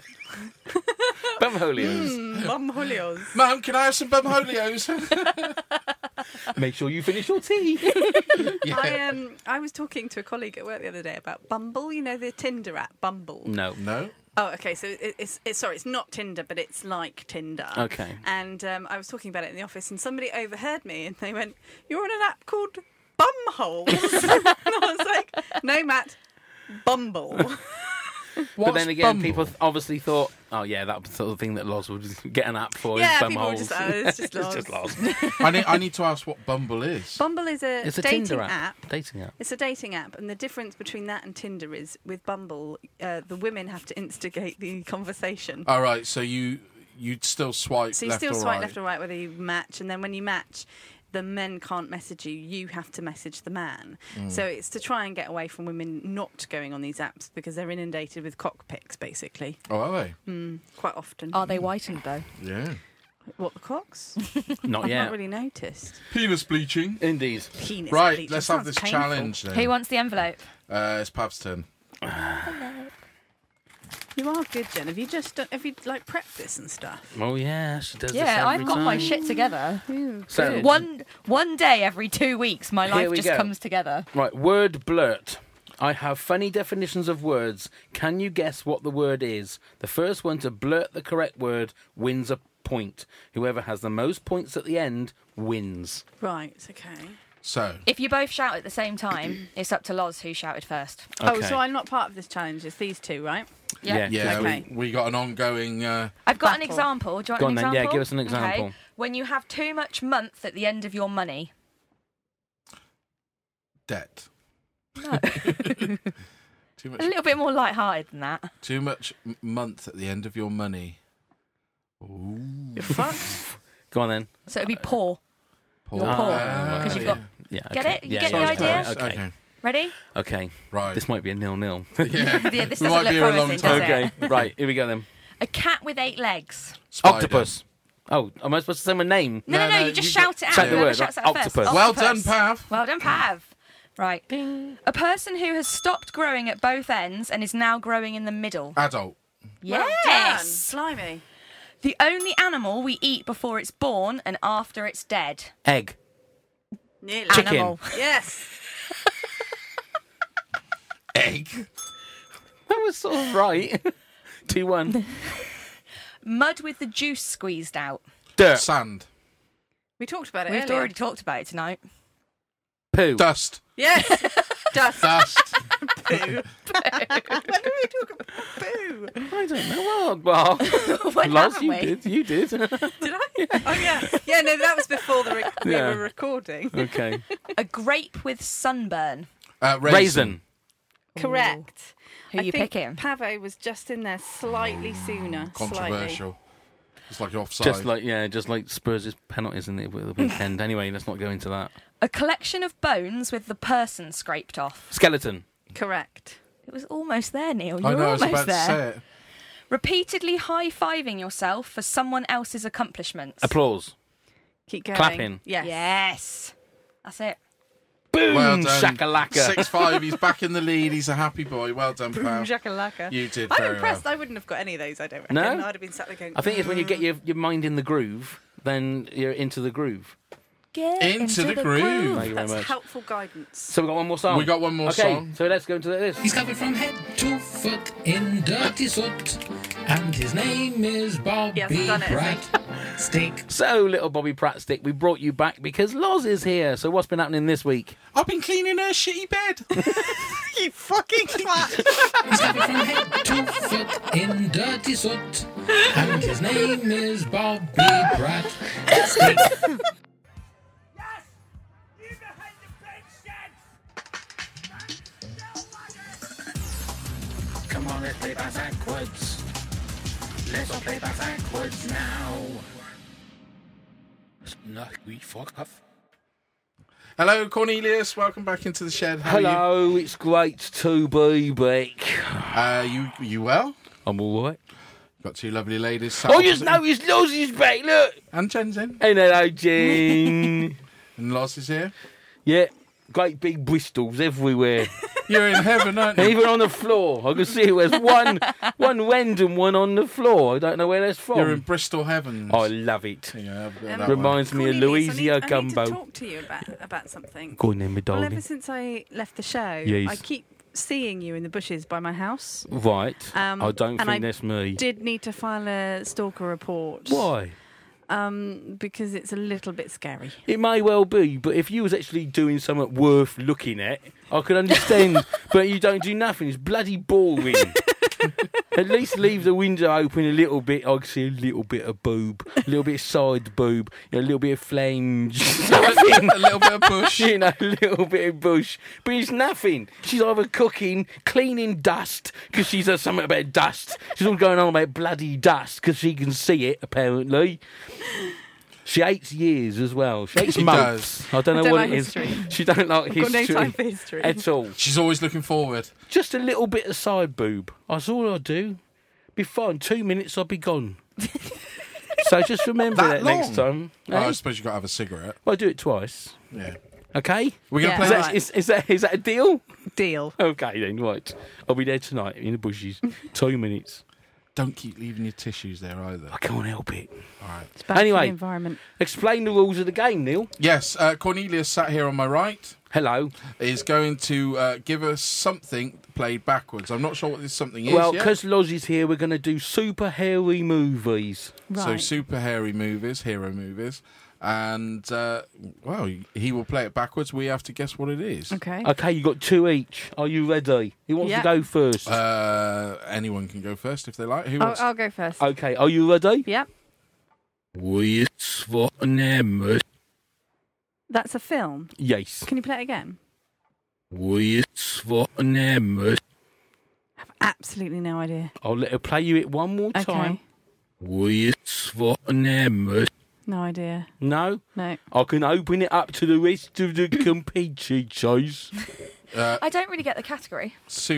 bumholios. Bumholios. Mum, can I have some bumholios? Make sure you finish your tea. I was talking to a colleague at work the other day about Bumble. You know the Tinder app, Bumble. No. No. Oh, okay. So it's not Tinder, but it's like Tinder. Okay. And I was talking about it in the office, and somebody overheard me, and they went, "You're on an app called Bumholes." And I was like, "No, Matt, Bumble." But then again, people obviously thought, oh yeah, that was the sort of thing that Loz would get an app for. Yeah, is people were bumholes. just, it's just It's Loz. just Loz. I need to ask what Bumble is. Bumble is It's a dating Tinder app. Dating app. It's a dating app, and the difference between that and Tinder is with Bumble, the women have to instigate the conversation. All right, so you'd still swipe So you left still or swipe right. left or right whether you match, and then when you match, the men can't message you. You have to message the man. So it's to try and get away from women not going on these apps because they're inundated with cock pics, basically, Oh, are they? quite often. Are they whitened though? Yeah. What, the cocks? Not I've yet. not really noticed. Penis bleaching. Indeed. Penis Right, bleach. let's That have this sounds painful. challenge then. Who wants the envelope? It's Pav's turn. You are good, Jen. Have you prepped this and stuff? Oh yeah, she does. Yeah, this every I've got my time. shit together. So One day every 2 weeks, my Here life we just go. comes together. Right, word blurt. I have funny definitions of words. Can you guess what the word is? The first one to blurt the correct word wins a point. Whoever has the most points at the end wins. Right, okay. So, If you both shout at the same time, it's up to Loz who shouted first. Oh, Okay. so I'm not part of this challenge. It's these two, right? Yeah. yeah, Okay. we got an ongoing... I've got an Battle. example. Do you want Go an on then, example? yeah, give us an example. Okay. When you have too much month at the end of your money. debt. No. Too A much, little bit more light-hearted than that. too much month at the end of your money. Ooh. You're fucked. Go on then. So it'd be poor. Poor. You're poor. Ah, 'Cause you've got- Yeah. Get okay. it? You Yeah, get yeah, the yeah, idea? right, Okay. Ready? Okay. Right. This might be a 0-0. Yeah. Yeah, this We doesn't might look be here a long promising, time. does it? Okay. Right. Here we go then. A cat with 8 legs. Spider. Octopus. Oh, am I supposed to say my name? No, No, you just you shout it out. Shout the Whoever word, shouts right? it out first. Octopus. Well done, Octopus. Pav. Well done, Pav. Right. A person who has stopped growing at both ends and is now growing in the middle. Adult. Well done. Yes. Blimey. The only animal we eat before it's born and after it's dead. Egg. Nearly. Chicken. Animal. Yes. Egg. That was sort of right. 2-1. Mud with the juice squeezed out. Dirt. Sand. We talked about it We've earlier. already talked about it tonight. Poo. Dust. Yes. Dust. Dust. Poo. When did we talk about poo? I don't know. Well, When Loz, haven't you we? did. You did. Did I? Oh, yeah. Yeah, no, that was before we Yeah. were recording. Okay. A grape with sunburn. Raisin. Correct. Who I you think picking? Pavo was just in there slightly sooner. Controversial. It's like offside. Just like Spurs' penalties in the weekend. Anyway, let's not go into that. A collection of bones with the person scraped off. Skeleton. Slightly. Correct. It was almost there, Neil. I You're know, I was almost about there. to say it. Repeatedly high-fiving yourself for someone else's accomplishments. Applause. Keep going. Clapping. Yes. Yes. That's it. Boom. Well done. Shakalaka. 6-5. He's back in the lead. He's a happy boy. Well done, Boom Pav. shakalaka. You did I'm very impressed. well. I wouldn't have got any of those, I don't reckon. No? I'd have been sat there going... I think it's when you get your mind in the groove, then you're into the groove. Get Into the groove. Thank you very That's much. helpful guidance. So we've got one more song. We got one more okay, song. so let's go into this. He's covered from head to foot in dirty soot, and his name is Bobby Yes, I've done it, Pratt Stick. So, little Bobby Prattstick, we brought you back because Loz is here. So what's been happening this week? I've been cleaning her shitty bed. You fucking twat! He's covered from head to foot in dirty soot, and his name is Bobby Pratt Stick. Come on, let's play backwards. Let's all play backwards now. No, we fuck off. Hello, Cornelius. Welcome back into the shed. How Hello, it's great to be back. are you? You well? I'm all right. Got two lovely ladies. Sat I just opposite- noticed Lozzie's back, look. And Jen's in. And hello, Jen. And Loz is here. Yeah, great big Bristols everywhere. You're in heaven, aren't you? Even on the floor. I can see there's one random one on the floor. I don't know where that's from. You're in Bristol heavens. I love it. Yeah, I've got that Reminds me of Cornelius, Louisa I need Gumbo. to talk to you about something. Go on then, my Well, darling. ever since I left the show, Yes. I keep seeing you in the bushes by my house. Right. Um, I don't and think I that's me. Did need to file a stalker report. Why? Because it's a little bit scary. It may well be, but if you was actually doing something worth looking at, I could understand. But you don't do nothing. It's bloody boring. At least leave the window open a little bit. I can see a little bit of boob, a little bit of side boob, a little bit of flange, a little bit of bush. a little bit of bush. But it's nothing. She's either cooking, cleaning dust, because she's something about dust. She's all going on about bloody dust, because she can see it, apparently. She hates years as well. She hates She months. does. I don't know I don't what like it is. history. She don't like I've got no history time for history. at all. She's always looking forward. Just a little bit of side boob. That's all I do. Be fine. 2 minutes, I'll be gone. So just remember that That next long? time. Oh, I eh? suppose you've got to have a cigarette. Well, I do it twice. Yeah. Okay? We're going to Yeah. play Right. Is that a deal? Deal. Okay then, right. I'll be there tonight in the bushes. 2 minutes. Don't keep leaving your tissues there either. I can't help it. All right. It's bad for Anyway. the environment. Explain the rules of the game, Neil. Yes, Cornelius sat here on my right. Hello. Is going to give us something played backwards. I'm not sure what this something is Well, yet. because Loz is here, we're going to do super hairy movies. So Right. super hairy movies, hero movies. And, well, he will play it backwards. We have to guess what it is. Okay. Okay, you got two each. Are you ready? Who wants Yeah. to go first? Anyone can go first if they like. Who wants? I'll go first. Okay, are you ready? Yep. What's for name? That's a film. Yes. Can you play it again? What's for name? I have absolutely no idea. I'll let her play you it one more Okay. time. What's for name? No idea. No? No. I can open it up to the rest of the competitors. I don't really get the category.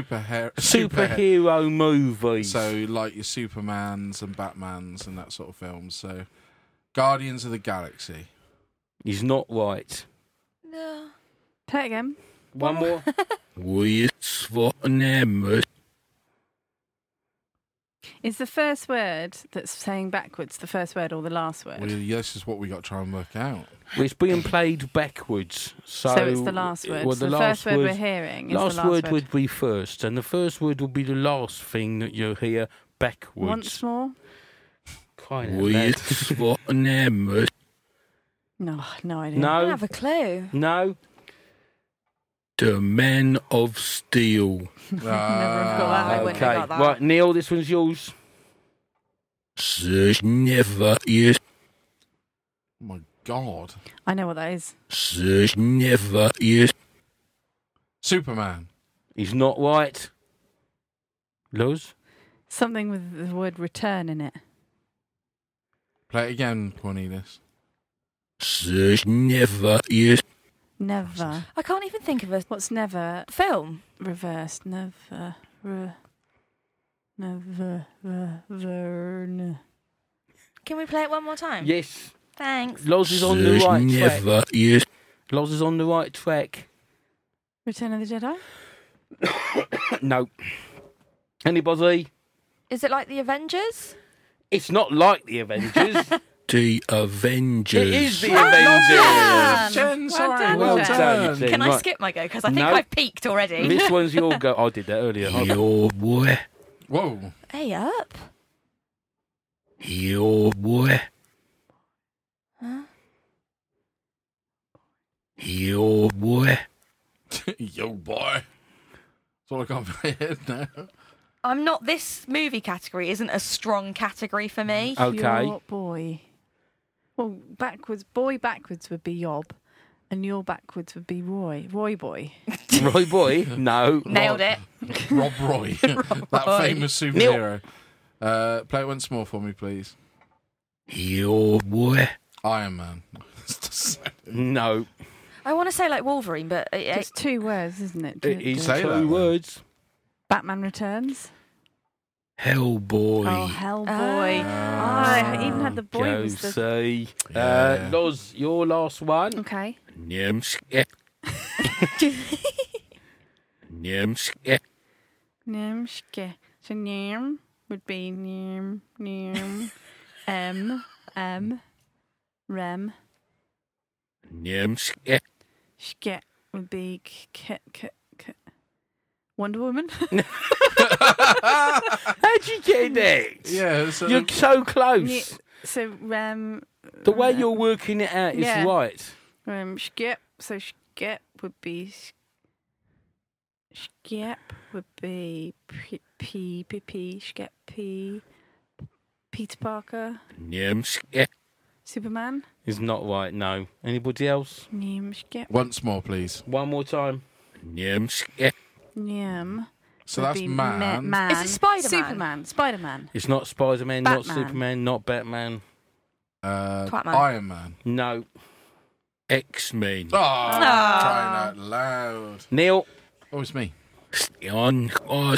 Superhero movies. So, like your Supermans and Batmans and that sort of films. So, Guardians of the Galaxy. He's not right. No. Play it again. One more. What's for name? Is the first word that's saying backwards the first word or the last word? Well, this is what we got to try and work out. Well, it's being played backwards. So, it's the last word. Well, So the last first word we're hearing is the last last word word. would be first, and the first word will be the last thing that you hear backwards. Once more? Kind of What's for name? No, no idea. I don't No, have a clue. no. The Man of Steel. Never have got that. I wouldn't have Okay, got that. right, Neil, this one's yours. Never is. Oh, my God. I know what that is. Never is. Superman. He's not right. Loz? Something with the word return in it. Play it again, Cornelius. Never is. Never. I can't even think of a What's never film. reversed? Never. Never. Can we play it one more time? Yes. Thanks. Loz is on the right track. Is. Loz is on the right track. Return of the Jedi? No. Anybody? Is it like the Avengers? It's not like the Avengers. The Avengers. It is the done. Avengers. Jen, Well sorry. done, Well Jen. done, Jen. Can I Right. skip my go? Because I think No. I've peaked already. This one's your go. I did that earlier. Your boy. Whoa. Hey up. Your boy. Huh? Your boy. Yo, boy. That's all I got in my head now. I'm not. This movie category isn't a strong category for me. Okay. Your boy. Well, boy backwards would be Yob, and your backwards would be Roy. Roy boy. Roy boy? No. Nailed it. Rob Roy. That famous superhero. Play it once more for me, please. Your boy. Iron Man. No. I want to say like Wolverine, but It's two words, isn't it? Say that, two then. words. Batman Returns. Hellboy. Oh, Hellboy. I even had the boy. Go Was the... see. Yeah. Loz, your last one. Okay. Niemske. Niemske. Niemske. So Niem would be Niem. Rem. Niemske. Ske would be Wonder Woman. How'd you get that? Yeah, so You're so close. So Rem. The way you're working it out is Yeah. right. Skep. So Skep would be. Skep would be P. Skep P. Peter Parker. Niemske. Superman. Is not right, no. Anybody else? Niem Skep. once more, please. One more time. Niemske. Niem. So would that's be man. man. Is it Spider-Man? Superman. Spider-Man. It's not Spider-Man, not Batman. Superman, not Batman. Twatman. Iron Man. No. X-Men. Oh, crying out loud. Neil. Oh, it's me. On what?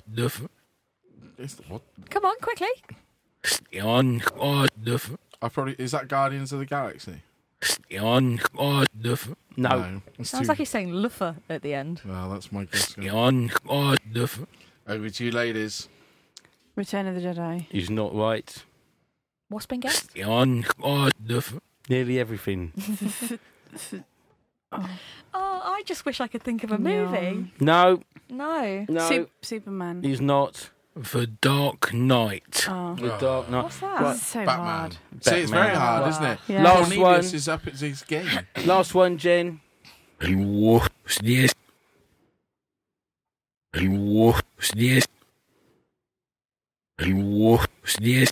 Come on, quickly. On what? I probably is that Guardians of the Galaxy? On what? No. it's Sounds too- like he's saying Luffer at the end. Well, that's my guess. On what? Over to you, ladies. Return of the Jedi. Is not right. What's been guessed? On what? Nearly everything. Oh, I just wish I could think of a movie. No. No. No. Superman. He's not. The Dark Knight. Oh. The Dark Knight. What's that? Right. So Batman. hard. See, it's very Batman. hard, isn't it? Yeah. Last Cornelius one. is up at his game. Last one, Jen. He was this. He was this. He was this.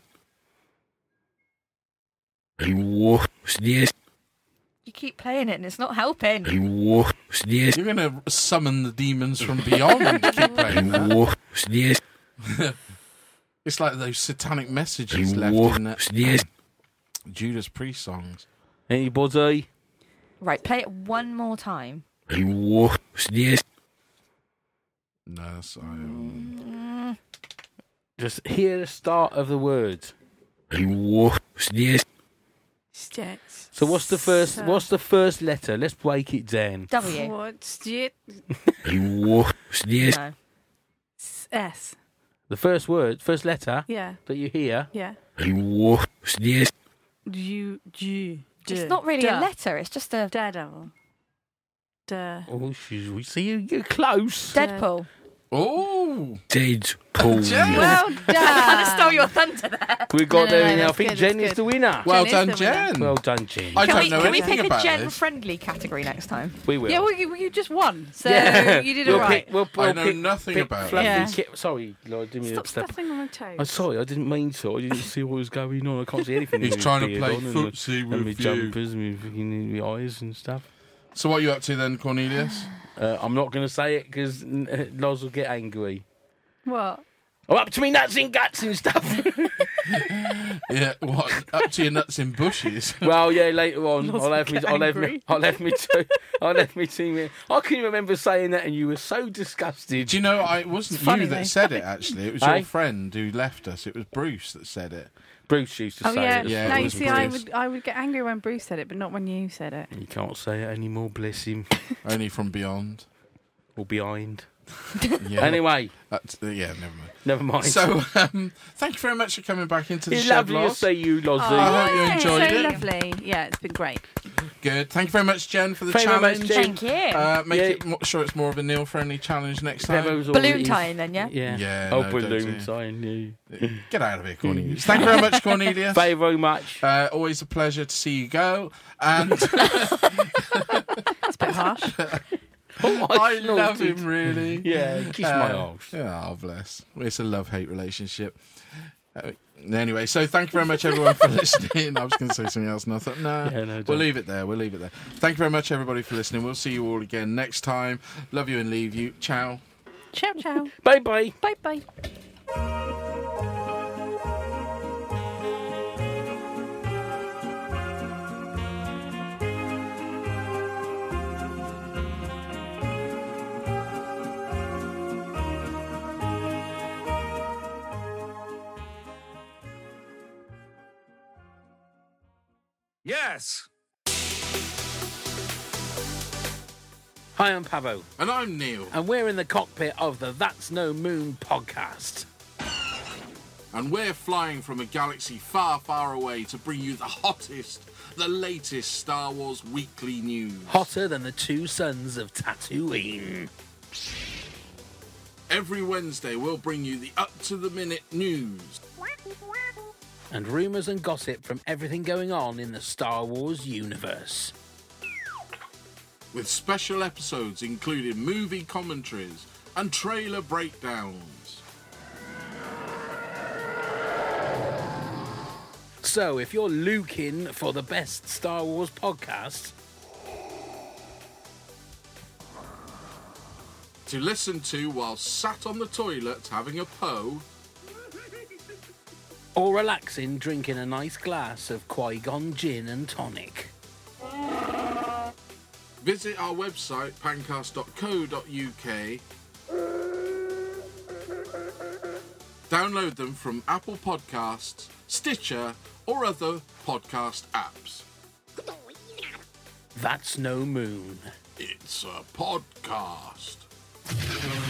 He was this. You keep playing it and it's not helping. He was this. You're going to summon the demons from beyond and keep playing He that. was this. It's like those satanic messages He left was in this. Judas Priest songs. Anybody? Right, play it one more time. He was this. No, that's Just hear the start of the word. He was this. Stats. So what's the first? What's the first letter? Let's break it down. W. What's it? He was this. No. S. The first word, first letter Yeah. that you hear. Yeah. He was this. G. It's not really a letter, it's just a Daredevil. Duh. Oh, we see you're close. Deadpool. Oh, Deadpool. Jen. Well I kind of done. stole your thunder there. We got No, there, no, and I that's think good, Jen that's is the good. winner. well Jen is done, the winner. Jen. Well done, Jen. I don't know Can we anything pick a about this. gen-friendly category next time? We will. Yeah, well, you just won, so Yeah. you did it We'll right. pick- we'll I know pick- nothing pick about fluffy it. Yeah. Sorry, Lord, didn't mean Stop to step. stepping on my toes. I'm sorry, I didn't mean to. I didn't see what was going on. I can't see anything. He's with trying to beard play on and footsie and with my you. jumpers and my fucking eyes and stuff. So what are you up to then, Cornelius? I'm not going to say it because Loz will get angry. What? I'm up to me nuts and guts and stuff. Yeah, what? Up to your nuts in bushes. Well, yeah, later on, Loz I'll will have me. get I'll have me. angry. I'll have me too. I'll have me too. I can remember saying that, and you were so disgusted. Do you know, it wasn't It's funny, you that though. said it, actually. It was Aye. your friend who left us. It was Bruce that said it. Bruce used to Oh say yeah. it. Yeah, no, it you was see, Bruce. I would get angry when Bruce said it, but not when you said it. You can't say it anymore. Bless him. Only from beyond. Or behind. Yeah. Anyway, Yeah, never mind. never mind. So, thank you very much for coming back into the it's shed, lovely to Loz. see you, Lozzie. I hope you enjoyed so it. lovely. Yeah, it's been great. Good. Thank you very much, Jen, for the Thank you very challenge. much, Jen. Thank you. Make Yeah. it sure it's more of a Neil-friendly challenge next time. Bevo's Balloon always- tying then, yeah? Yeah. Yeah, Oh, no, don't balloon do. tying. Yeah. Get out of here, Cornelius. Thank you very much, Cornelius. Thank you very much. Always a pleasure to see you go. And It's a bit harsh. Oh, I love snorted. him, really. Yeah, kiss my arse. Oh, bless. It's a love-hate relationship. Anyway, so thank you very much, everyone, for listening. I was going to say something else, and I thought, no, Yeah, no, we'll don't. leave it there. We'll leave it there. Thank you very much, everybody, for listening. We'll see you all again next time. Love you and leave you. Ciao. Ciao, ciao. Bye bye. Bye, bye. Yes. Hi, I'm Pavo. And I'm Neil. And we're in the cockpit of the That's No Moon podcast. And we're flying from a galaxy far, far away to bring you the hottest, the latest Star Wars weekly news. Hotter than the two suns of Tatooine. Every Wednesday, we'll bring you the up-to-the-minute news. And rumours and gossip from everything going on in the Star Wars universe. With special episodes including movie commentaries and trailer breakdowns. So, if you're looking for the best Star Wars podcast to listen to while sat on the toilet having a po, or relaxing drinking a nice glass of Qui-Gon gin and tonic, visit our website pancast.co.uk. Download them from Apple Podcasts, Stitcher, or other podcast apps. That's No Moon. It's a podcast.